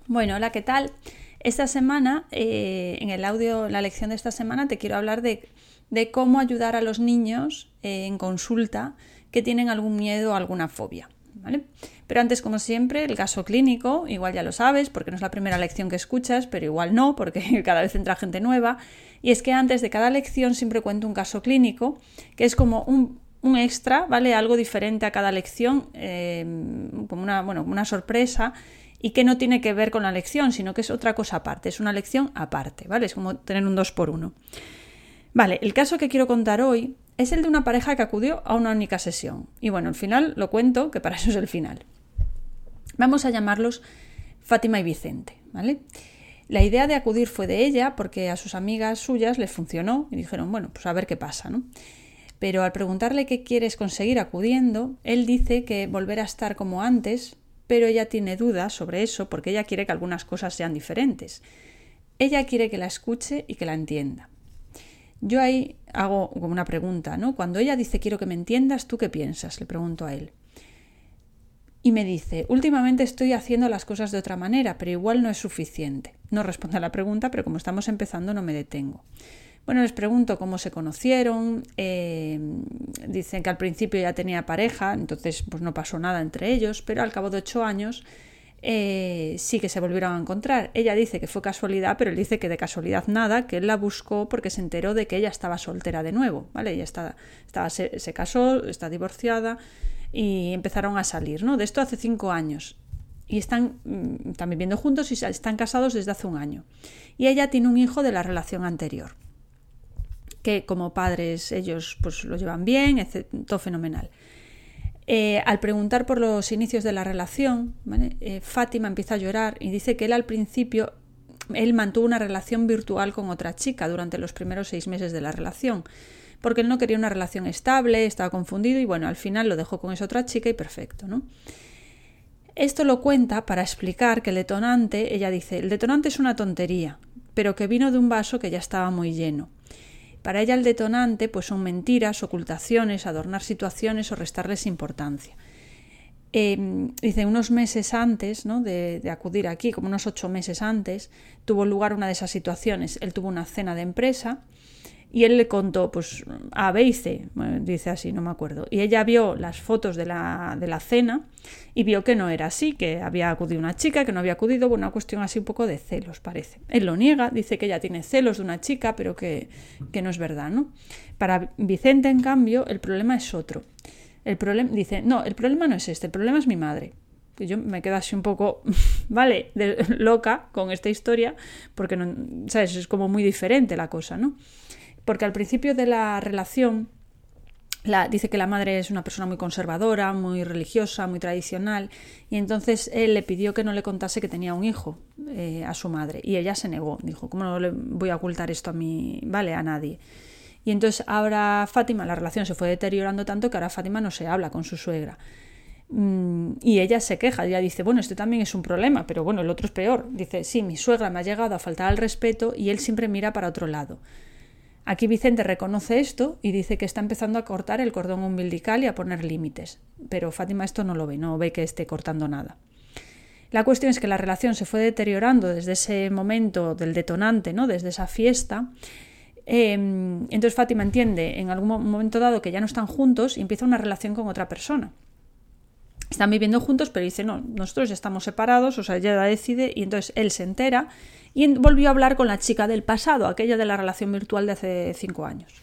Bueno, hola, ¿qué tal? Esta semana, en el audio, en la lección de esta semana, te quiero hablar de cómo ayudar a los niños en consulta que tienen algún miedo o alguna fobia, ¿vale? Pero antes, como siempre, el caso clínico, igual ya lo sabes, porque no es la primera lección que escuchas, pero igual no, porque cada vez entra gente nueva. Y es que antes de cada lección siempre cuento un caso clínico, que es como un extra, ¿vale? Algo diferente a cada lección, como una sorpresa, y que no tiene que ver con la lección, sino que es otra cosa aparte, es una lección aparte, ¿vale? Es como tener un 2x1. Vale, el caso que quiero contar hoy es el de una pareja que acudió a una única sesión. Y bueno, al final lo cuento, que para eso es el final. Vamos a llamarlos Fátima y Vicente, ¿vale? La idea de acudir fue de ella porque a sus amigas suyas les funcionó y dijeron, bueno, pues a ver qué pasa, ¿no? Pero al preguntarle qué quieres conseguir acudiendo, él dice que volver a estar como antes, pero ella tiene dudas sobre eso porque ella quiere que algunas cosas sean diferentes. Ella quiere que la escuche y que la entienda. Yo ahí hago como una pregunta, ¿no? Cuando ella dice quiero que me entiendas, ¿tú qué piensas? Le pregunto a él. Y me dice, últimamente estoy haciendo las cosas de otra manera, pero igual no es suficiente. No responde a la pregunta, pero como estamos empezando no me detengo. Bueno, les pregunto cómo se conocieron, dicen que al principio ya tenía pareja, entonces pues no pasó nada entre ellos, pero al cabo de 8 años sí que se volvieron a encontrar. Ella dice que fue casualidad, pero él dice que de casualidad nada, que él la buscó porque se enteró de que ella estaba soltera de nuevo, ¿vale? Ella se casó, está divorciada y empezaron a salir, ¿no? De esto hace 5 años. Y están viviendo juntos y están casados desde hace 1 año. Y ella tiene un hijo de la relación anterior, que como padres ellos pues lo llevan bien, todo fenomenal. Al preguntar por los inicios de la relación, ¿vale? Fátima empieza a llorar y dice que él al principio mantuvo una relación virtual con otra chica durante los primeros 6 meses de la relación, porque él no quería una relación estable, estaba confundido y bueno, al final lo dejó con esa otra chica y perfecto, ¿no? Esto lo cuenta para explicar que el detonante, ella dice, el detonante es una tontería, pero que vino de un vaso que ya estaba muy lleno. Para ella el detonante pues son mentiras, ocultaciones, adornar situaciones o restarles importancia. Dice, unos meses antes, ¿no? de acudir aquí, como unos 8 meses antes, tuvo lugar una de esas situaciones. Él tuvo una cena de empresa y él le contó pues A, B y C, dice así, no me acuerdo. Y ella vio las fotos de la cena y vio que no era así, que había acudido una chica, que no había acudido, bueno, una cuestión así un poco de celos, parece. Él lo niega, dice que ella tiene celos de una chica, pero que no es verdad, ¿no? Para Vicente, en cambio, el problema es otro. Dice, no, el problema no es este, el problema es mi madre. Y yo me quedo así un poco, vale, loca con esta historia, porque no, ¿sabes? Es como muy diferente la cosa, ¿no? Porque al principio de la relación dice que la madre es una persona muy conservadora, muy religiosa, muy tradicional, y entonces él le pidió que no le contase que tenía un hijo a su madre, y ella se negó, dijo, ¿cómo no le voy a ocultar esto a nadie? Y entonces ahora Fátima, la relación se fue deteriorando tanto que ahora Fátima no se habla con su suegra. Y ella se queja, ella dice, bueno, este también es un problema, pero bueno, el otro es peor. Dice, sí, mi suegra me ha llegado a faltar al respeto y él siempre mira para otro lado. Aquí Vicente reconoce esto y dice que está empezando a cortar el cordón umbilical y a poner límites, pero Fátima esto no lo ve, no ve que esté cortando nada. La cuestión es que la relación se fue deteriorando desde ese momento del detonante, ¿no? Desde esa fiesta. Entonces Fátima entiende en algún momento dado que ya no están juntos y empieza una relación con otra persona. Están viviendo juntos, pero dice, no, nosotros ya estamos separados, o sea, ella decide, y entonces él se entera y volvió a hablar con la chica del pasado, aquella de la relación virtual de hace 5 años.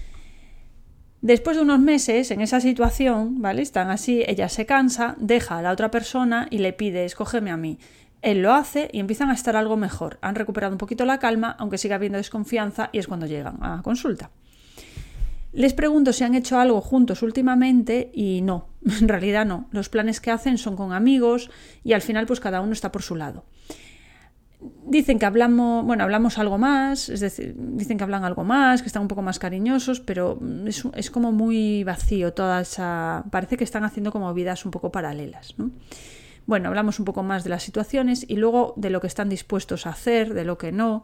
Después de unos meses en esa situación, ¿vale? Están así, ella se cansa, deja a la otra persona y le pide, escógeme a mí. Él lo hace y empiezan a estar algo mejor. Han recuperado un poquito la calma, aunque siga habiendo desconfianza, y es cuando llegan a consulta. Les pregunto si han hecho algo juntos últimamente y no, en realidad no. Los planes que hacen son con amigos y al final pues cada uno está por su lado. Dicen que hablamos algo más, es decir, dicen que hablan algo más, que están un poco más cariñosos, pero es como muy vacío toda esa... Parece que están haciendo como vidas un poco paralelas, ¿no? Bueno, hablamos un poco más de las situaciones y luego de lo que están dispuestos a hacer, de lo que no.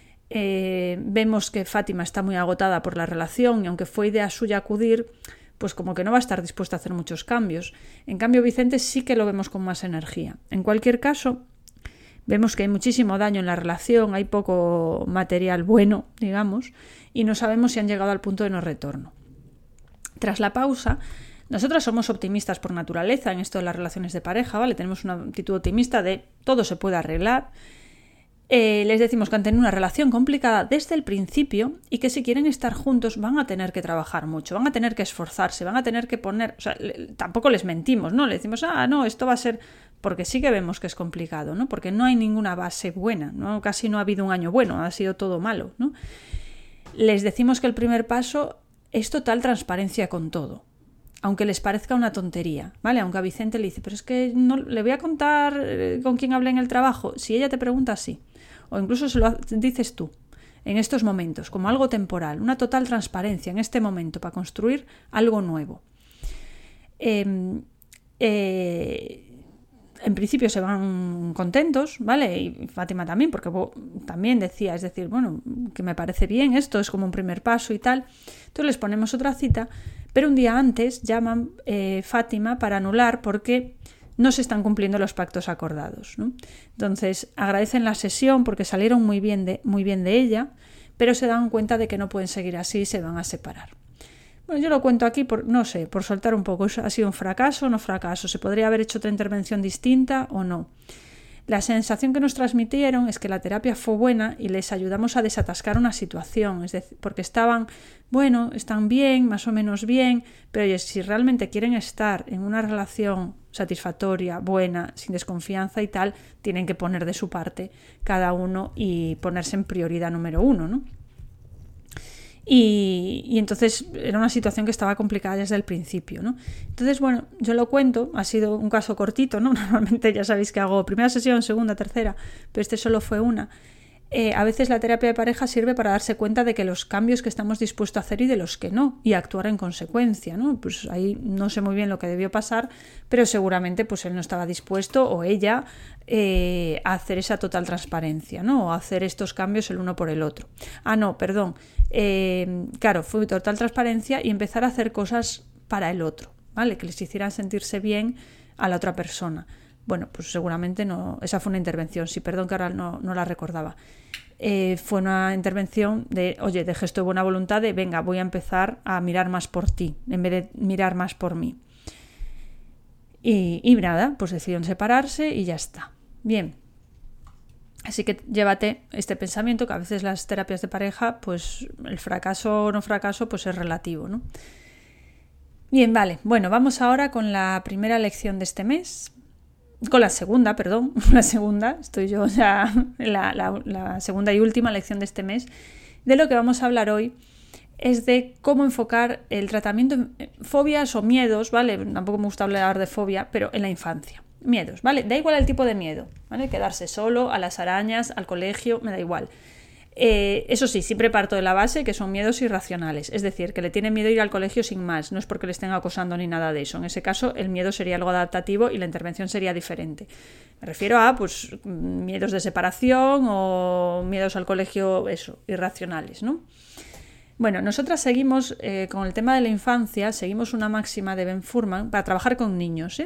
Vemos que Fátima está muy agotada por la relación y aunque fue idea suya acudir, pues como que no va a estar dispuesta a hacer muchos cambios. En cambio, Vicente sí que lo vemos con más energía. En cualquier caso, vemos que hay muchísimo daño en la relación, hay poco material bueno, digamos, y no sabemos si han llegado al punto de no retorno. Tras la pausa, nosotras somos optimistas por naturaleza en esto de las relaciones de pareja, ¿vale? Tenemos una actitud optimista de todo se puede arreglar. Les decimos que han tenido una relación complicada desde el principio y que si quieren estar juntos van a tener que trabajar mucho, van a tener que esforzarse, van a tener que poner... O sea, tampoco les mentimos, ¿no? Le decimos, no, esto va a ser... Porque sí que vemos que es complicado, ¿no? Porque no hay ninguna base buena, ¿no? Casi no ha habido un año bueno, ha sido todo malo, ¿no? Les decimos que el primer paso es total transparencia con todo, aunque les parezca una tontería, ¿vale? Aunque a Vicente le dice, pero es que no le voy a contar con quién hablé en el trabajo. Si ella te pregunta, sí. O incluso se lo dices tú, en estos momentos, como algo temporal, una total transparencia en este momento para construir algo nuevo. En principio se van contentos, ¿vale? Y Fátima también, porque también decía, es decir, bueno, que me parece bien, esto es como un primer paso y tal. Entonces les ponemos otra cita, pero un día antes llaman Fátima para anular porque no se están cumpliendo los pactos acordados, ¿no? Entonces agradecen la sesión porque salieron muy bien de ella, pero se dan cuenta de que no pueden seguir así y se van a separar. Bueno, yo lo cuento aquí por soltar un poco. ¿Ha sido un fracaso o no fracaso? ¿Se podría haber hecho otra intervención distinta o no? La sensación que nos transmitieron es que la terapia fue buena y les ayudamos a desatascar una situación, es decir, porque están bien, más o menos bien, pero oye, si realmente quieren estar en una relación satisfactoria, buena, sin desconfianza y tal, tienen que poner de su parte cada uno y ponerse en prioridad número uno, ¿no? Y entonces era una situación que estaba complicada desde el principio, ¿no? Entonces, bueno, yo lo cuento, ha sido un caso cortito, ¿no? Normalmente ya sabéis que hago primera sesión, segunda, tercera, pero este solo fue una. A veces la terapia de pareja sirve para darse cuenta de que los cambios que estamos dispuestos a hacer y de los que no, y actuar en consecuencia, ¿no? Pues ahí no sé muy bien lo que debió pasar, pero seguramente pues él no estaba dispuesto o ella a hacer esa total transparencia, ¿no? O a hacer estos cambios el uno por el otro. Claro, fue total transparencia y empezar a hacer cosas para el otro, ¿vale? Que les hicieran sentirse bien a la otra persona. Bueno, pues seguramente no, esa fue una intervención, sí, perdón que ahora no la recordaba. Fue una intervención de, oye, de gesto de buena voluntad, de venga, voy a empezar a mirar más por ti, en vez de mirar más por mí. Y nada, pues decidieron separarse y ya está. Bien. Así que llévate este pensamiento que a veces las terapias de pareja, pues el fracaso o no fracaso, pues es relativo, ¿no? Bien, vale. Bueno, vamos ahora con la primera lección de este mes. Con la segunda, estoy yo ya en la segunda y última lección de este mes. De lo que vamos a hablar hoy es de cómo enfocar el tratamiento en fobias o miedos, ¿vale? Tampoco me gusta hablar de fobia, pero en la infancia. Miedos, ¿vale? Da igual el tipo de miedo, ¿vale? Quedarse solo, a las arañas, al colegio, me da igual. Eso sí, siempre parto de la base que son miedos irracionales, es decir, que le tienen miedo ir al colegio sin más, no es porque le estén acosando ni nada de eso. En ese caso, el miedo sería algo adaptativo y la intervención sería diferente. Me refiero a pues miedos de separación o miedos al colegio, eso, irracionales, ¿no? Bueno, nosotras seguimos con el tema de la infancia, seguimos una máxima de Ben Furman para trabajar con niños,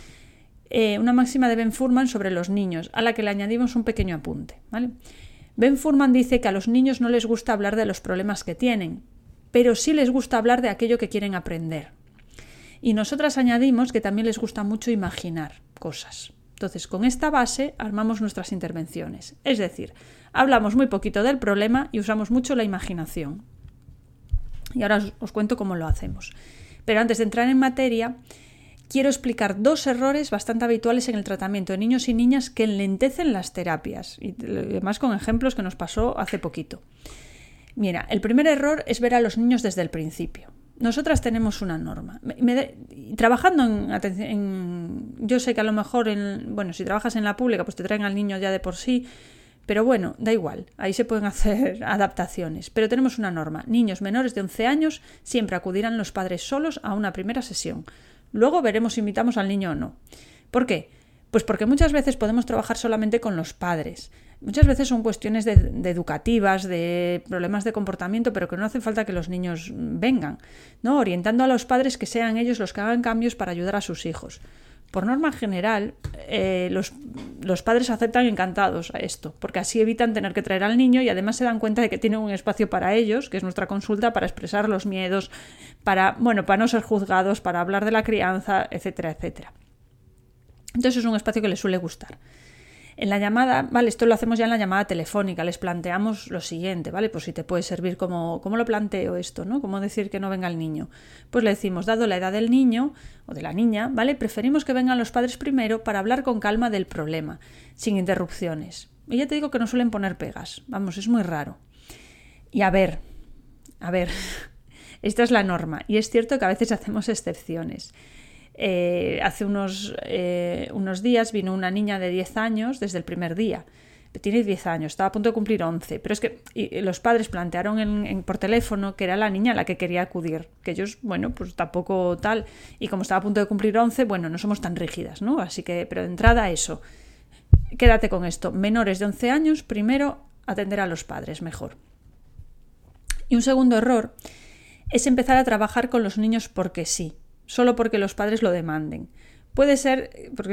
una máxima de Ben Furman sobre los niños, a la que le añadimos un pequeño apunte, ¿vale? Ben Furman dice que a los niños no les gusta hablar de los problemas que tienen, pero sí les gusta hablar de aquello que quieren aprender. Y nosotras añadimos que también les gusta mucho imaginar cosas. Entonces, con esta base armamos nuestras intervenciones. Es decir, hablamos muy poquito del problema y usamos mucho la imaginación. Y ahora os cuento cómo lo hacemos. Pero antes de entrar en materia, quiero explicar 2 errores bastante habituales en el tratamiento de niños y niñas que enlentecen las terapias, y además con ejemplos que nos pasó hace poquito. Mira, el primer error es ver a los niños desde el principio. Nosotras tenemos una norma. Trabajando yo sé que a lo mejor, si trabajas en la pública, pues te traen al niño ya de por sí, pero bueno, da igual, ahí se pueden hacer adaptaciones. Pero tenemos una norma. Niños menores de 11 años siempre acudirán los padres solos a una primera sesión. Luego veremos si invitamos al niño o no. ¿Por qué? Pues porque muchas veces podemos trabajar solamente con los padres. Muchas veces son cuestiones de educativas, de problemas de comportamiento, pero que no hace falta que los niños vengan, ¿no? Orientando a los padres que sean ellos los que hagan cambios para ayudar a sus hijos. por norma general, los padres aceptan encantados a esto, porque así evitan tener que traer al niño y además se dan cuenta de que tienen un espacio para ellos, que es nuestra consulta, para expresar los miedos, para no ser juzgados, para hablar de la crianza, etcétera, etcétera. Entonces es un espacio que les suele gustar. En la llamada, vale, esto lo hacemos ya en la llamada telefónica, les planteamos lo siguiente, ¿vale? Pues si te puede servir ¿cómo lo planteo esto, ¿no? ¿Cómo decir que no venga el niño? Pues le decimos, dado la edad del niño o de la niña, ¿vale? Preferimos que vengan los padres primero para hablar con calma del problema, sin interrupciones. Y ya te digo que no suelen poner pegas, vamos, es muy raro. Y a ver, esta es la norma y es cierto que a veces hacemos excepciones. Hace unos días vino una niña de 10 años desde el primer día. Tiene 10 años, estaba a punto de cumplir 11, pero es que los padres plantearon por teléfono que era la niña la que quería acudir, que ellos, bueno, pues tampoco tal, y como estaba a punto de cumplir 11, bueno, no somos tan rígidas, ¿no? Así que, pero de entrada eso, quédate con esto, menores de 11 años, primero atender a los padres, mejor. Y un segundo error es empezar a trabajar con los niños porque sí, solo porque los padres lo demanden. Puede ser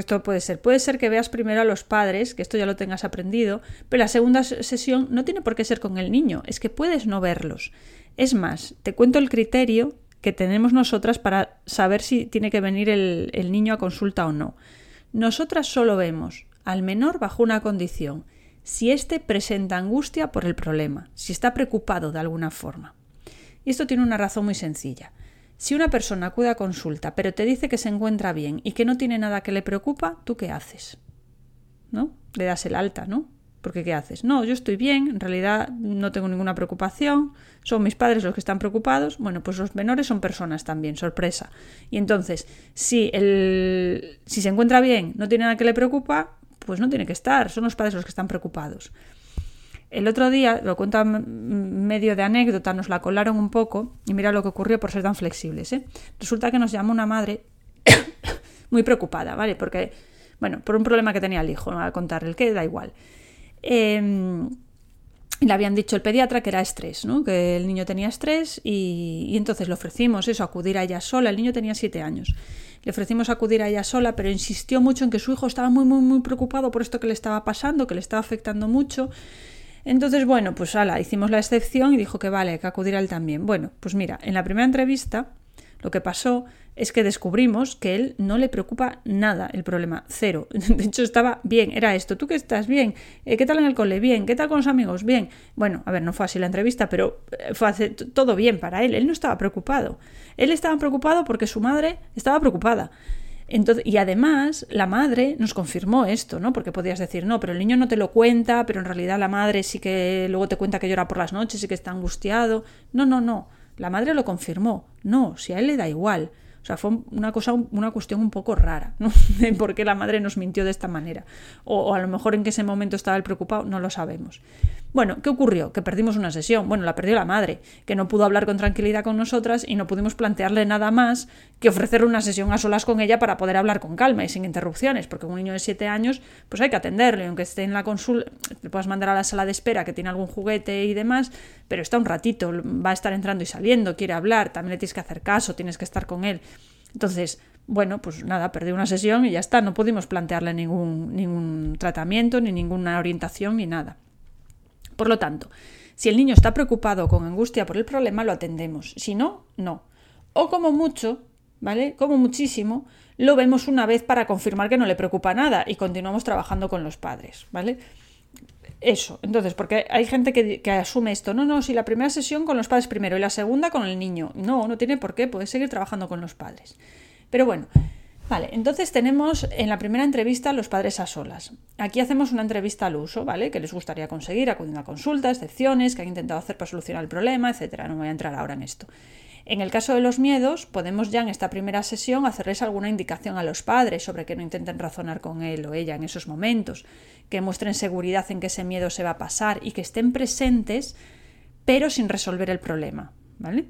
que veas primero a los padres, que esto ya lo tengas aprendido, pero la segunda sesión no tiene por qué ser con el niño, es que puedes no verlos. Es más, te cuento el criterio que tenemos nosotras para saber si tiene que venir el niño a consulta o no. Nosotras solo vemos al menor bajo una condición, si éste presenta angustia por el problema, si está preocupado de alguna forma. Y esto tiene una razón muy sencilla. Si una persona acude a consulta pero te dice que se encuentra bien y que no tiene nada que le preocupa, ¿tú qué haces? ¿No? Le das el alta, ¿no? Porque ¿qué haces? No, yo estoy bien, en realidad no tengo ninguna preocupación, son mis padres los que están preocupados. Bueno, pues los menores son personas también, sorpresa. Y entonces, si se encuentra bien, no tiene nada que le preocupa, pues no tiene que estar, son los padres los que están preocupados. El otro día, lo cuento medio de anécdota, nos la colaron un poco y mira lo que ocurrió por ser tan flexibles, ¿eh? Resulta que nos llamó una madre muy preocupada, ¿vale? Porque, bueno, por un problema que tenía el hijo, no voy a contar el qué, da igual. Le habían dicho el pediatra que era estrés, ¿no? Que el niño tenía estrés y entonces le ofrecimos eso, acudir a ella sola. El niño tenía 7 años. Le ofrecimos acudir a ella sola, pero insistió mucho en que su hijo estaba muy, muy, muy preocupado por esto que le estaba pasando, que le estaba afectando mucho. Entonces, bueno, pues hicimos la excepción y dijo que vale, hay que acudir a él también. Bueno, pues mira, en la primera entrevista lo que pasó es que descubrimos que él no le preocupa nada el problema, cero. De hecho, estaba bien, era esto. ¿Tú qué estás? Bien. ¿Qué tal en el cole? Bien. ¿Qué tal con los amigos? Bien. Bueno, a ver, no fue así la entrevista, pero fue todo bien para él. Él no estaba preocupado. Él estaba preocupado porque su madre estaba preocupada. Entonces, y además la madre nos confirmó esto, ¿no? Porque podías decir, no, pero el niño no te lo cuenta, pero en realidad la madre sí que luego te cuenta que llora por las noches y que está angustiado. No. La madre lo confirmó. No, si a él le da igual. O sea, fue una cuestión un poco rara, ¿no? De por qué la madre nos mintió de esta manera. O a lo mejor en que ese momento estaba él preocupado, no lo sabemos. Bueno, ¿qué ocurrió? Que perdimos una sesión. Bueno, la perdió la madre, que no pudo hablar con tranquilidad con nosotras y no pudimos plantearle nada más que ofrecerle una sesión a solas con ella para poder hablar con calma y sin interrupciones, porque un niño de 7 años, pues hay que atenderle, aunque esté en la consulta, le puedas mandar a la sala de espera que tiene algún juguete y demás, pero está un ratito, va a estar entrando y saliendo, quiere hablar, también le tienes que hacer caso, tienes que estar con él. Entonces, bueno, pues nada, perdí una sesión y ya está, no pudimos plantearle ningún tratamiento, ni ninguna orientación, ni nada. Por lo tanto, si el niño está preocupado o con angustia por el problema, lo atendemos. Si no, no. O como mucho, ¿vale? Como muchísimo, lo vemos una vez para confirmar que no le preocupa nada y continuamos trabajando con los padres, ¿vale? Eso, entonces, porque hay gente que asume esto, no, si la primera sesión con los padres primero y la segunda con el niño. No tiene por qué, puedes seguir trabajando con los padres. Pero bueno, vale, entonces tenemos en la primera entrevista los padres a solas. Aquí hacemos una entrevista al uso, ¿vale? Que les gustaría conseguir acudiendo a consulta, excepciones, que han intentado hacer para solucionar el problema, etcétera. No voy a entrar ahora en esto. En el caso de los miedos, podemos ya en esta primera sesión hacerles alguna indicación a los padres sobre que no intenten razonar con él o ella en esos momentos, que muestren seguridad en que ese miedo se va a pasar y que estén presentes, pero sin resolver el problema, ¿vale?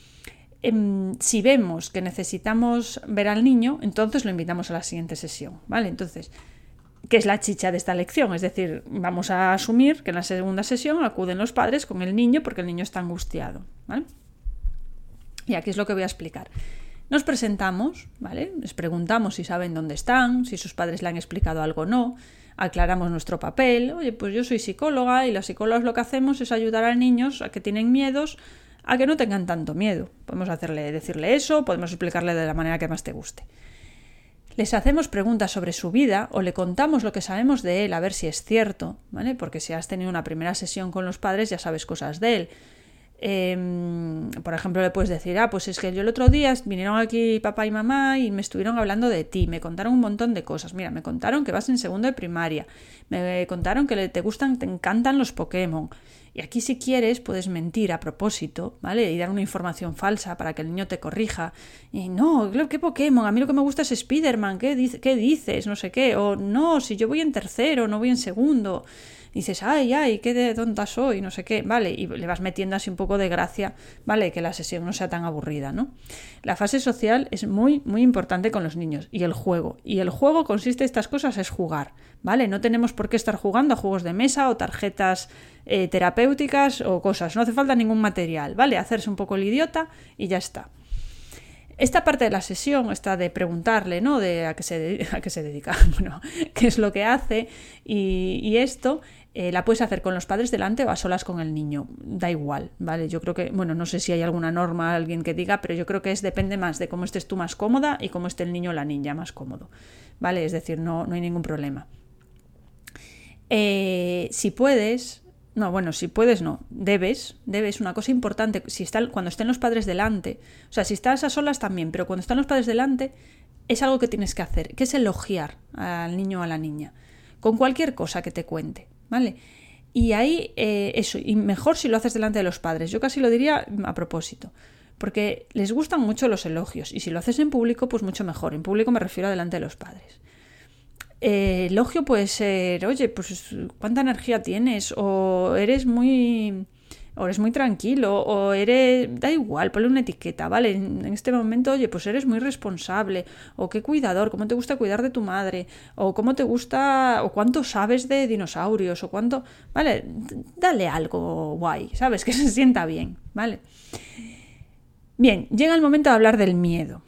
Si vemos que necesitamos ver al niño, entonces lo invitamos a la siguiente sesión, ¿vale? Entonces, ¿qué es la chicha de esta lección? Es decir, vamos a asumir que en la segunda sesión acuden los padres con el niño porque el niño está angustiado, ¿vale? Y aquí es lo que voy a explicar. Nos presentamos, ¿vale? Les preguntamos si saben dónde están, si sus padres le han explicado algo o no, aclaramos nuestro papel. Oye, pues yo soy psicóloga y las psicólogas lo que hacemos es ayudar a niños a que tienen miedos a que no tengan tanto miedo. Podemos decirle eso, podemos explicarle de la manera que más te guste. Les hacemos preguntas sobre su vida o le contamos lo que sabemos de él a ver si es cierto, ¿vale? Porque si has tenido una primera sesión con los padres ya sabes cosas de él. Por ejemplo, le puedes decir, pues es que yo el otro día vinieron aquí papá y mamá y me estuvieron hablando de ti, me contaron un montón de cosas. Mira, me contaron que vas en segundo de primaria, me contaron que te encantan los Pokémon. Y aquí, si quieres, puedes mentir a propósito, ¿vale? Y dar una información falsa para que el niño te corrija. Y no, ¿qué Pokémon? A mí lo que me gusta es Spider-Man, ¿qué dices? No sé qué. O no, si yo voy en tercero, no voy en segundo. Y dices, ay, qué de tonta soy, no sé qué, ¿vale? Y le vas metiendo así un poco de gracia, ¿vale? Que la sesión no sea tan aburrida, ¿no? La fase social es muy, muy importante con los niños. Y el juego. Y el juego consiste en estas cosas, es jugar, ¿vale? No tenemos por qué estar jugando a juegos de mesa o tarjetas terapéuticas o cosas. No hace falta ningún material, ¿vale? Hacerse un poco el idiota y ya está. Esta parte de la sesión, esta de preguntarle, ¿no? De a qué se dedica, bueno, qué es lo que hace y esto la puedes hacer con los padres delante o a solas con el niño, da igual, ¿vale? Yo creo que, bueno, no sé si hay alguna norma, alguien que diga, pero yo creo que depende más de cómo estés tú más cómoda y cómo esté el niño o la niña más cómodo, ¿vale? Es decir, no hay ningún problema. Si puedes, debes, una cosa importante, cuando estén los padres delante, o sea, si estás a solas también, pero cuando están los padres delante, es algo que tienes que hacer, que es elogiar al niño o a la niña, con cualquier cosa que te cuente, ¿vale? Y ahí, eso, y mejor si lo haces delante de los padres, yo casi lo diría a propósito, porque les gustan mucho los elogios, y si lo haces en público, pues mucho mejor, en público me refiero a delante de los padres. Elogio puede ser, oye, pues cuánta energía tienes, o eres muy tranquilo, o da igual, ponle una etiqueta, ¿vale? En este momento, oye, pues eres muy responsable, o qué cuidador, cómo te gusta cuidar de tu madre, o cómo te gusta, o cuánto sabes de dinosaurios, o cuánto, ¿vale? Dale algo guay, ¿sabes? Que se sienta bien, ¿vale? Bien, llega el momento de hablar del miedo.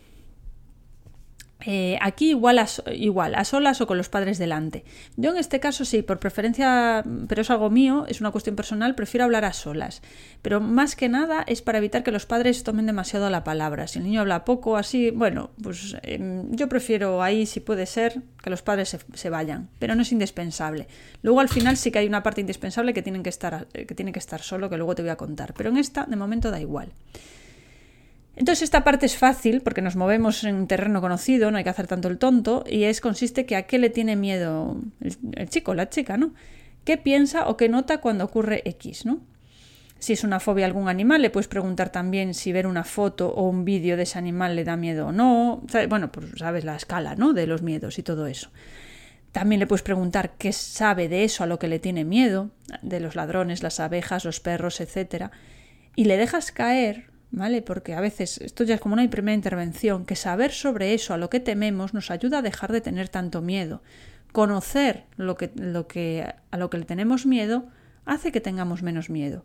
Aquí igual a solas o con los padres delante. Yo en este caso sí, por preferencia, pero es algo mío, es una cuestión personal, prefiero hablar a solas. Pero más que nada es para evitar que los padres tomen demasiado la palabra. Si el niño habla poco, así, bueno, pues yo prefiero ahí, si puede ser, que los padres se vayan. Pero no es indispensable. Luego al final sí que hay una parte indispensable que tiene que estar solo, que luego te voy a contar. Pero en esta, de momento, da igual. Entonces esta parte es fácil porque nos movemos en un terreno conocido, no hay que hacer tanto el tonto, y consiste que a qué le tiene miedo el chico o la chica, ¿no? ¿Qué piensa o qué nota cuando ocurre X, ¿no? Si es una fobia a algún animal, le puedes preguntar también si ver una foto o un vídeo de ese animal le da miedo o no. Bueno, pues sabes la escala, ¿no? De los miedos y todo eso. También le puedes preguntar qué sabe de eso a lo que le tiene miedo, de los ladrones, las abejas, los perros, etc. Y le dejas caer, ¿vale? Porque a veces esto ya es como una primera intervención, que saber sobre eso, a lo que tememos, nos ayuda a dejar de tener tanto miedo. Conocer a lo que le tenemos miedo hace que tengamos menos miedo.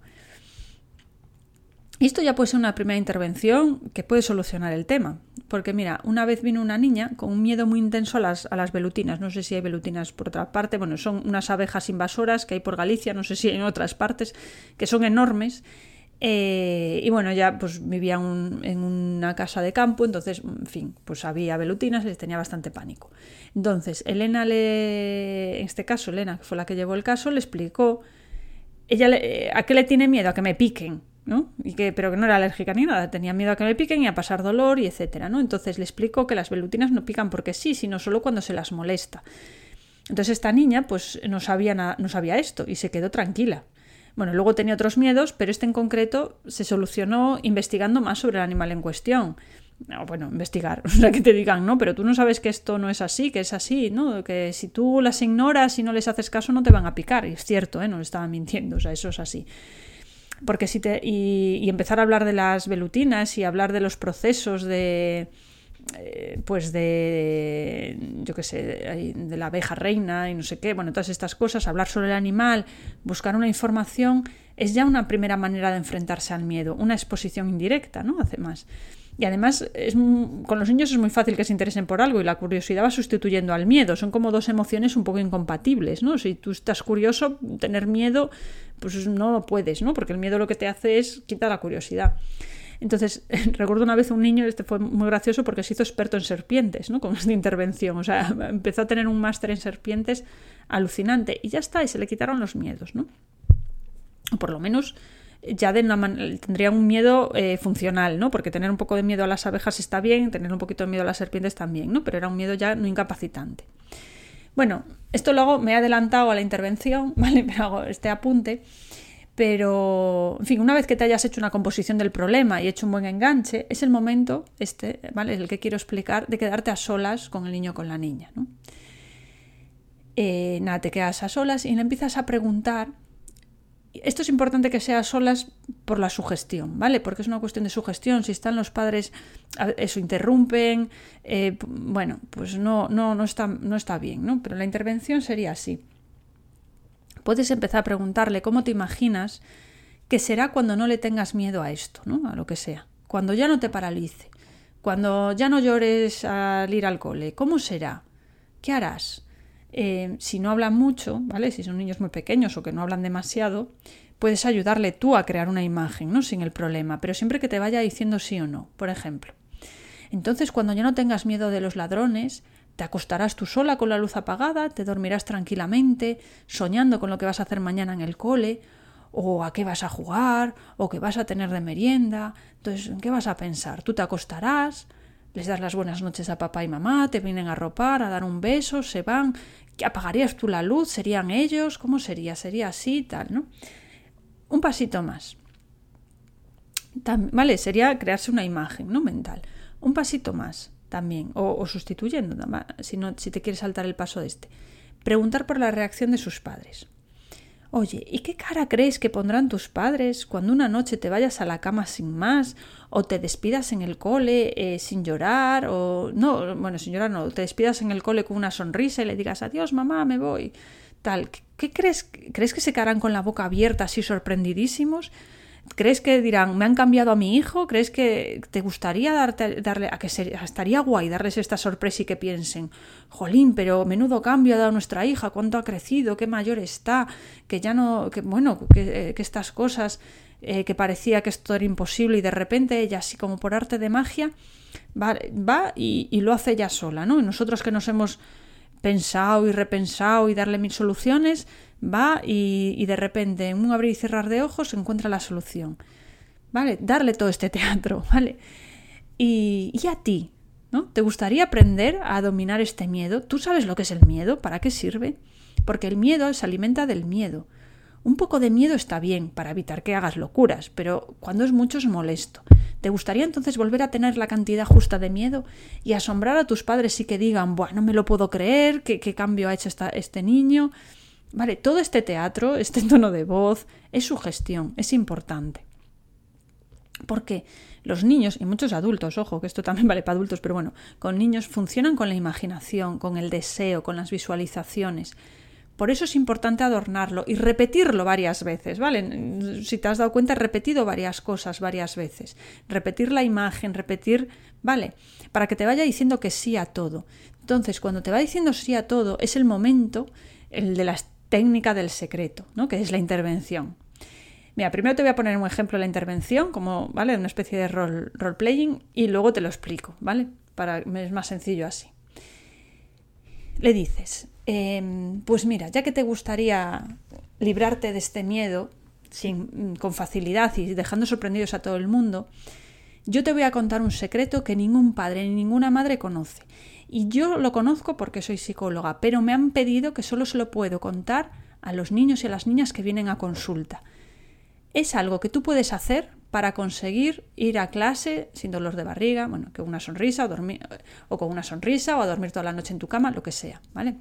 Y esto ya puede ser una primera intervención que puede solucionar el tema. Porque mira, una vez vino una niña con un miedo muy intenso a las velutinas. No sé si hay velutinas por otra parte. Bueno, son unas abejas invasoras que hay por Galicia, no sé si hay en otras partes, que son enormes. Y bueno, ya pues vivía en una casa de campo, entonces, en fin, pues había velutinas y les tenía bastante pánico. Entonces, en este caso, Elena, que fue la que llevó el caso, le explicó a qué le tiene miedo, a que me piquen, ¿no? Pero que no era alérgica ni nada, tenía miedo a que me piquen y a pasar dolor y etcétera, ¿no? Entonces le explicó que las velutinas no pican porque sí, sino solo cuando se las molesta. Entonces esta niña pues no sabía esto y se quedó tranquila. Bueno, luego tenía otros miedos, pero este en concreto se solucionó investigando más sobre el animal en cuestión. Bueno, investigar, o sea, que te digan, no, pero tú no sabes que esto no es así, que es así, ¿no? Que si tú las ignoras y no les haces caso no te van a picar. Y es cierto, no le estaban mintiendo, o sea, eso es así. Porque y empezar a hablar de las velutinas y hablar de los procesos de la abeja reina y no sé qué, bueno, todas estas cosas, hablar sobre el animal, buscar una información, es ya una primera manera de enfrentarse al miedo, una exposición indirecta, ¿no? Hace más. Y además con los niños es muy fácil que se interesen por algo y la curiosidad va sustituyendo al miedo. Son como dos emociones un poco incompatibles, ¿no? Si tú estás curioso, tener miedo, pues no lo puedes, ¿no? Porque el miedo lo que te hace es quitar la curiosidad. Entonces, recuerdo una vez un niño, fue muy gracioso porque se hizo experto en serpientes, ¿no? Con esta intervención. O sea, empezó a tener un máster en serpientes alucinante y ya está, y se le quitaron los miedos, ¿no? O por lo menos ya tendría un miedo funcional, ¿no? Porque tener un poco de miedo a las abejas está bien, tener un poquito de miedo a las serpientes también, ¿no? Pero era un miedo ya no incapacitante. Bueno, esto lo hago, me he adelantado a la intervención, ¿vale? Pero hago este apunte. Pero, en fin, una vez que te hayas hecho una composición del problema y hecho un buen enganche, es el momento, ¿vale? El que quiero explicar, de quedarte a solas con el niño o con la niña, ¿no? Nada, te quedas a solas y le empiezas a preguntar. Esto es importante que sea a solas por la sugestión, ¿vale? Porque es una cuestión de sugestión. Si están los padres, eso interrumpen, bueno, pues no está bien, ¿no? Pero la intervención sería así. Puedes empezar a preguntarle cómo te imaginas que será cuando no le tengas miedo a esto, ¿no? A lo que sea. Cuando ya no te paralice, cuando ya no llores al ir al cole, ¿cómo será? ¿Qué harás? Si no hablan mucho, ¿vale? Si son niños muy pequeños o que no hablan demasiado, puedes ayudarle tú a crear una imagen, ¿no? Sin el problema, pero siempre que te vaya diciendo sí o no, por ejemplo. Entonces, cuando ya no tengas miedo de los ladrones, te acostarás tú sola con la luz apagada, te dormirás tranquilamente, soñando con lo que vas a hacer mañana en el cole, o a qué vas a jugar, o qué vas a tener de merienda. Entonces, ¿en qué vas a pensar? Tú te acostarás, les das las buenas noches a papá y mamá, te vienen a arropar, a dar un beso, se van. ¿Apagarías tú la luz? ¿Serían ellos? ¿Cómo sería? ¿Sería así? Tal, ¿no? Un pasito más. Vale, sería crearse una imagen, ¿no? Mental. Un pasito más también, o sustituyendo, si te quieres saltar el paso de este. Preguntar por la reacción de sus padres. Oye, ¿y qué cara crees que pondrán tus padres cuando una noche te vayas a la cama sin más, o te despidas en el cole sin llorar, o no, bueno, sin llorar no, te despidas en el cole con una sonrisa y le digas adiós mamá, me voy, tal? ¿Qué crees? ¿Crees que se quedarán con la boca abierta así sorprendidísimos? ¿Crees que dirán, me han cambiado a mi hijo? ¿Crees que te gustaría darle a que estaría guay darles esta sorpresa y que piensen, jolín, pero menudo cambio ha dado nuestra hija, cuánto ha crecido, qué mayor está, que ya no, que bueno, que estas cosas, que parecía que esto era imposible y de repente ella así como por arte de magia va y lo hace ella sola, ¿no? Y nosotros que nos hemos pensado y repensado y darle 1000 soluciones, va y de repente en un abrir y cerrar de ojos se encuentra la solución, ¿vale? Darle todo este teatro, ¿vale? Y a ti, ¿no? ¿Te gustaría aprender a dominar este miedo? ¿Tú sabes lo que es el miedo? ¿Para qué sirve? Porque el miedo se alimenta del miedo. Un poco de miedo está bien para evitar que hagas locuras, pero cuando es mucho es molesto. ¿Te gustaría entonces volver a tener la cantidad justa de miedo y asombrar a tus padres y que digan, buah, no me lo puedo creer, qué cambio ha hecho este niño? Vale, todo este teatro, este tono de voz, es sugestión, es importante. Porque los niños, y muchos adultos, ojo, que esto también vale para adultos, pero bueno, con niños funcionan con la imaginación, con el deseo, con las visualizaciones. Por eso es importante adornarlo y repetirlo varias veces, ¿vale? Si te has dado cuenta, he repetido varias cosas varias veces. Repetir la imagen, ¿vale? Para que te vaya diciendo que sí a todo. Entonces, cuando te va diciendo sí a todo, es el momento, el de la técnica del secreto, ¿no? Que es la intervención. Mira, primero te voy a poner un ejemplo de la intervención, como, ¿vale? Una especie de role-playing, y luego te lo explico, ¿vale? Es más sencillo así. Le dices, pues mira, ya que te gustaría librarte de este miedo con facilidad y dejando sorprendidos a todo el mundo, yo te voy a contar un secreto que ningún padre ni ninguna madre conoce. Y yo lo conozco porque soy psicóloga, pero me han pedido que solo se lo puedo contar a los niños y a las niñas que vienen a consulta. Es algo que tú puedes hacer para conseguir ir a clase sin dolor de barriga, bueno, con una sonrisa o con una sonrisa o a dormir toda la noche en tu cama, lo que sea, ¿vale?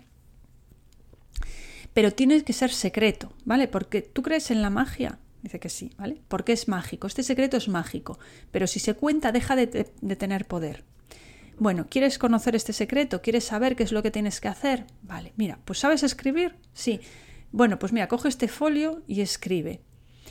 Pero tiene que ser secreto, ¿vale? Porque tú crees en la magia. Dice que sí, ¿vale? Porque es mágico. Este secreto es mágico, pero si se cuenta deja de tener poder. Bueno, ¿quieres conocer este secreto? ¿Quieres saber qué es lo que tienes que hacer? Vale, mira, pues ¿sabes escribir? Sí. Bueno, pues mira, coge este folio y escribe.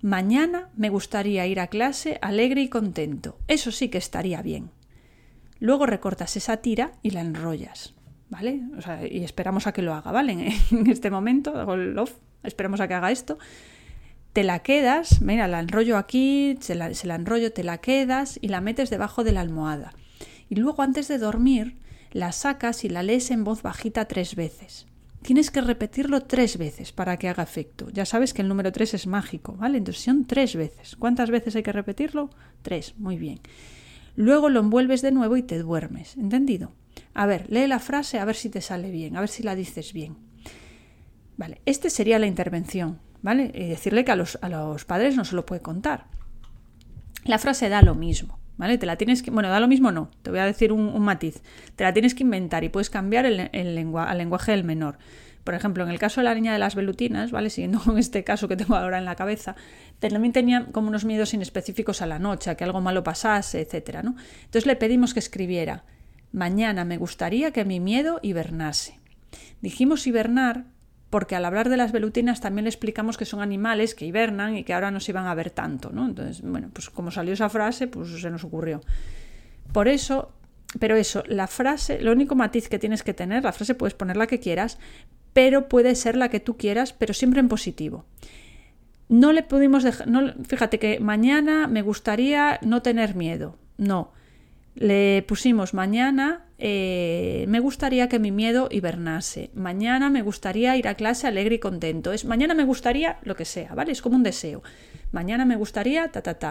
Mañana me gustaría ir a clase alegre y contento. Eso sí que estaría bien. Luego recortas esa tira y la enrollas, ¿vale? O sea, y esperamos a que lo haga, ¿vale? En este momento, hago el off, esperamos a que haga esto. Te la quedas, mira, la enrollo aquí, se la enrollo, te la quedas y la metes debajo de la almohada. Y luego antes de dormir la sacas y la lees en voz bajita 3 veces. Tienes que repetirlo 3 veces para que haga efecto. Ya sabes que el número 3 es mágico, ¿vale? Entonces son 3 veces. ¿Cuántas veces hay que repetirlo? 3, muy bien. Luego lo envuelves de nuevo y te duermes, ¿entendido? A ver, lee la frase a ver si te sale bien, a ver si la dices bien. Vale, esta sería la intervención, ¿vale? Y decirle que a los padres no se lo puede contar. La frase da lo mismo, ¿vale? Te la tienes que... Bueno, da lo mismo no, te voy a decir un matiz. Te la tienes que inventar y puedes cambiar al lenguaje del menor. Por ejemplo, en el caso de la niña de las velutinas, ¿vale? Siguiendo con este caso que tengo ahora en la cabeza, también tenía como unos miedos inespecíficos a la noche, a que algo malo pasase, etcétera, ¿no? Entonces le pedimos que escribiera: mañana me gustaría que mi miedo hibernase. Dijimos hibernar porque al hablar de las velutinas también le explicamos que son animales que hibernan y que ahora no se iban a ver tanto, ¿no? Entonces, bueno, pues como salió esa frase, pues se nos ocurrió. Por eso, pero eso, la frase, lo único matiz que tienes que tener, la frase puedes poner la que quieras, pero puede ser la que tú quieras, pero siempre en positivo. No le pudimos dejar, fíjate que mañana me gustaría no tener miedo. No, le pusimos mañana me gustaría que mi miedo hibernase. Mañana me gustaría ir a clase alegre y contento. Es mañana me gustaría lo que sea, ¿vale? Es como un deseo. Mañana me gustaría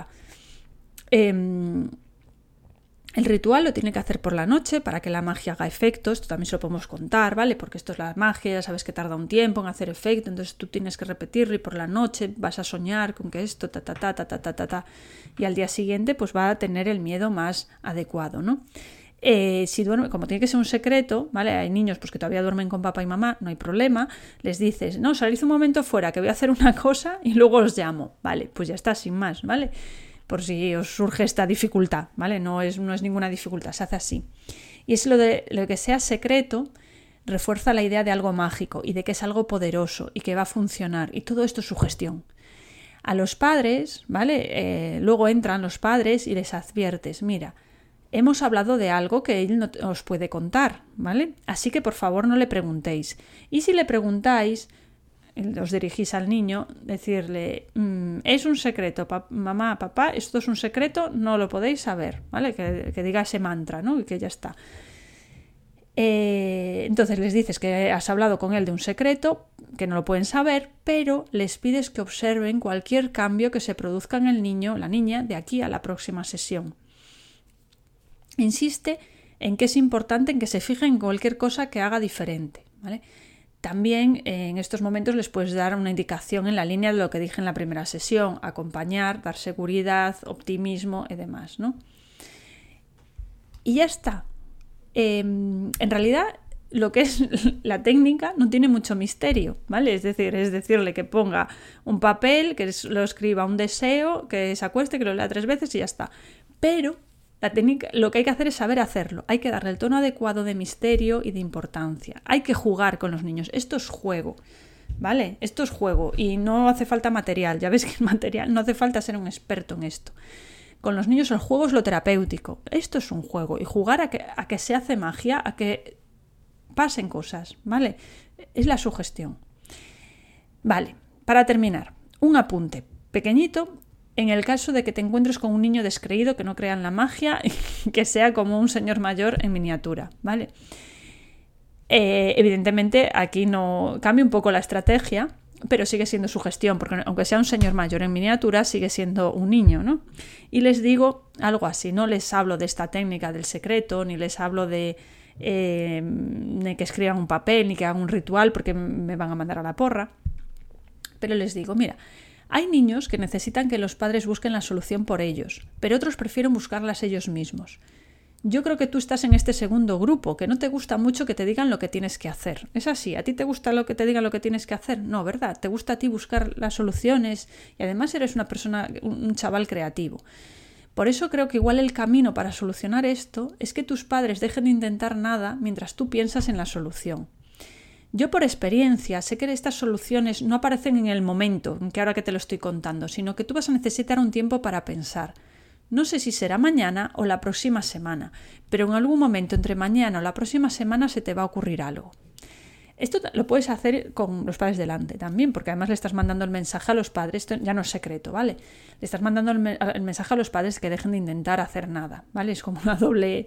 El ritual lo tiene que hacer por la noche para que la magia haga efecto. Esto también se lo podemos contar, ¿vale? Porque esto es la magia, ya sabes que tarda un tiempo en hacer efecto, entonces tú tienes que repetirlo y por la noche vas a soñar con que esto, y al día siguiente pues va a tener el miedo más adecuado, ¿no? Si duerme, como tiene que ser un secreto, ¿vale? Hay niños pues que todavía duermen con papá y mamá, no hay problema, les dices, no, salid un momento fuera que voy a hacer una cosa y luego os llamo, ¿vale? Pues ya está, sin más, ¿vale? Por si os surge esta dificultad, ¿vale? No es ninguna dificultad, se hace así. Y es lo que sea secreto, refuerza la idea de algo mágico y de que es algo poderoso y que va a funcionar. Y todo esto es sugestión. A los padres, ¿vale? Luego entran los padres y les adviertes, mira, hemos hablado de algo que él no os puede contar, ¿vale? Así que por favor no le preguntéis. Y si le preguntáis, os dirigís al niño, decirle, es un secreto, mamá, papá, esto es un secreto, no lo podéis saber, ¿vale? Que diga ese mantra, ¿no? Y que ya está. Entonces les dices que has hablado con él de un secreto, que no lo pueden saber, pero les pides que observen cualquier cambio que se produzca en el niño o la niña de aquí a la próxima sesión. Insiste en que es importante en que se fijen en cualquier cosa que haga diferente, ¿vale? También en estos momentos les puedes dar una indicación en la línea de lo que dije en la primera sesión, acompañar, dar seguridad, optimismo y demás, ¿no? Y ya está. En realidad, lo que es la técnica no tiene mucho misterio, ¿vale? Es decirle que ponga un papel, que lo escriba un deseo, que se acueste, que lo lea 3 veces y ya está. Pero la técnica, lo que hay que hacer es saber hacerlo. Hay que darle el tono adecuado de misterio y de importancia. Hay que jugar con los niños. Esto es juego, ¿vale? Esto es juego y no hace falta material. Ya ves que el material no hace falta ser un experto en esto. Con los niños el juego es lo terapéutico. Esto es un juego y jugar a que se hace magia, a que pasen cosas, ¿vale? Es la sugestión. Vale, para terminar, un apunte pequeñito. En el caso de que te encuentres con un niño descreído que no crea en la magia, que sea como un señor mayor en miniatura, ¿vale? Evidentemente aquí no cambia un poco la estrategia, pero sigue siendo sugestión, porque aunque sea un señor mayor en miniatura, sigue siendo un niño, ¿no? Y les digo algo así, no les hablo de esta técnica del secreto, ni les hablo de que escriban un papel, ni que hagan un ritual, porque me van a mandar a la porra, pero les digo, mira, hay niños que necesitan que los padres busquen la solución por ellos, pero otros prefieren buscarlas ellos mismos. Yo creo que tú estás en este segundo grupo, que no te gusta mucho que te digan lo que tienes que hacer. ¿Es así? ¿A ti te gusta lo que te digan lo que tienes que hacer? No, ¿verdad? Te gusta a ti buscar las soluciones y además eres una persona, un chaval creativo. Por eso creo que igual el camino para solucionar esto es que tus padres dejen de intentar nada mientras tú piensas en la solución. Yo por experiencia sé que estas soluciones no aparecen en el momento, en que ahora que te lo estoy contando, sino que tú vas a necesitar un tiempo para pensar. No sé si será mañana o la próxima semana, pero en algún momento entre mañana o la próxima semana se te va a ocurrir algo. Esto lo puedes hacer con los padres delante también, porque además le estás mandando el mensaje a los padres, esto ya no es secreto, ¿vale? Le estás mandando el mensaje a los padres que dejen de intentar hacer nada, ¿vale? Es como una doble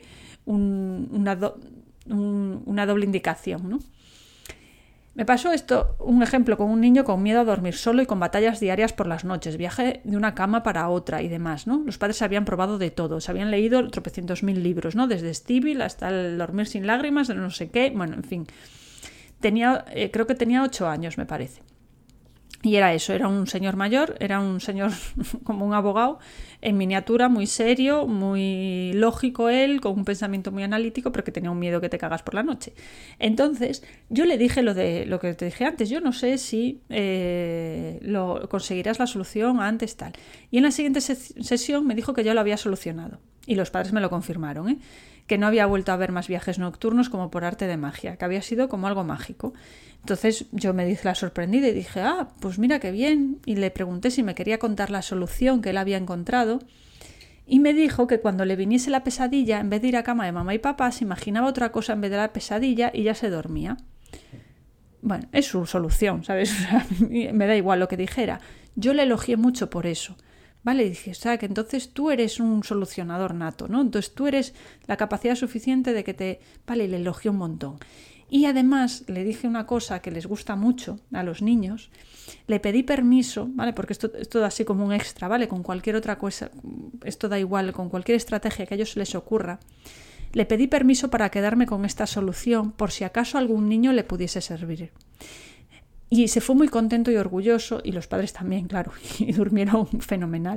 indicación, ¿no? Me pasó un ejemplo con un niño con miedo a dormir solo y con batallas diarias por las noches, viaje de una cama para otra y demás, ¿no? Los padres habían probado de todo, se habían leído tropecientos mil libros, ¿no? Desde Stevie hasta el dormir sin lágrimas, no sé qué, bueno, en fin. Creo que tenía 8 años, me parece. Y era eso, era un señor mayor, era un señor como un abogado, en miniatura, muy serio, muy lógico él, con un pensamiento muy analítico, pero que tenía un miedo que te cagas por la noche. Entonces, yo le dije lo que te dije antes, yo no sé si conseguirás la solución antes, tal. Y en la siguiente sesión me dijo que ya lo había solucionado. Y los padres me lo confirmaron, ¿eh? Que no había vuelto a ver más viajes nocturnos como por arte de magia, que había sido como algo mágico. Entonces yo me dije la sorprendida y dije, pues mira qué bien. Y le pregunté si me quería contar la solución que él había encontrado. Y me dijo que cuando le viniese la pesadilla, en vez de ir a cama de mamá y papá, se imaginaba otra cosa en vez de la pesadilla y ya se dormía. Bueno, es su solución, ¿sabes? O sea, me da igual lo que dijera. Yo le elogié mucho por eso. Vale, y dije, o sea, que entonces tú eres un solucionador nato, ¿no? Entonces tú eres la capacidad suficiente de que Vale, y le elogié un montón. Y además le dije una cosa que les gusta mucho a los niños. Le pedí permiso, ¿vale? Porque esto da así como un extra, ¿vale? Con cualquier otra cosa, esto da igual, con cualquier estrategia que a ellos se les ocurra. Le pedí permiso para quedarme con esta solución por si acaso a algún niño le pudiese servir. Y se fue muy contento y orgulloso, y los padres también, claro, y durmieron fenomenal.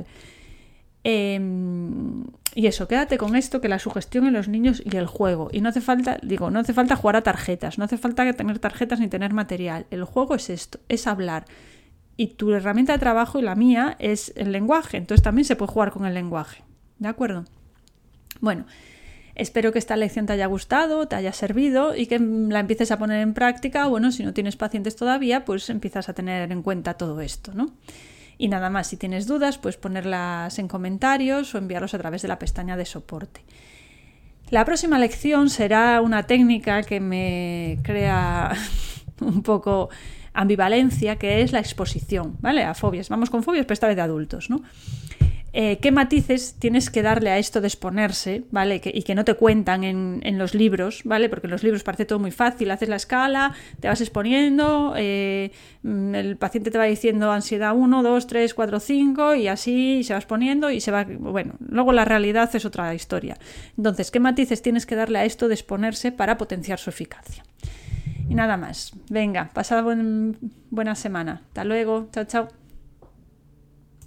Y eso, quédate con esto, que la sugestión en los niños y el juego. Y no hace falta jugar a tarjetas, no hace falta tener tarjetas ni tener material. El juego es esto, es hablar. Y tu herramienta de trabajo y la mía es el lenguaje, entonces también se puede jugar con el lenguaje. ¿De acuerdo? Bueno, espero que esta lección te haya gustado, te haya servido y que la empieces a poner en práctica. Bueno, si no tienes pacientes todavía, pues empiezas a tener en cuenta todo esto, ¿no? Y nada más, si tienes dudas, pues ponerlas en comentarios o enviarlos a través de la pestaña de soporte. La próxima lección será una técnica que me crea un poco ambivalencia, que es la exposición, ¿vale? A fobias. Vamos con fobias, pero esta vez de adultos, ¿no? ¿Qué matices tienes que darle a esto de exponerse, ¿vale? Y que no te cuentan en los libros, ¿vale? Porque en los libros parece todo muy fácil, haces la escala, te vas exponiendo, el paciente te va diciendo ansiedad 1, 2, 3, 4, 5 y así se va exponiendo y se va... Bueno, luego la realidad es otra historia. Entonces, ¿qué matices tienes que darle a esto de exponerse para potenciar su eficacia? Y nada más. Venga, pasad buena semana. Hasta luego. Chao, chao.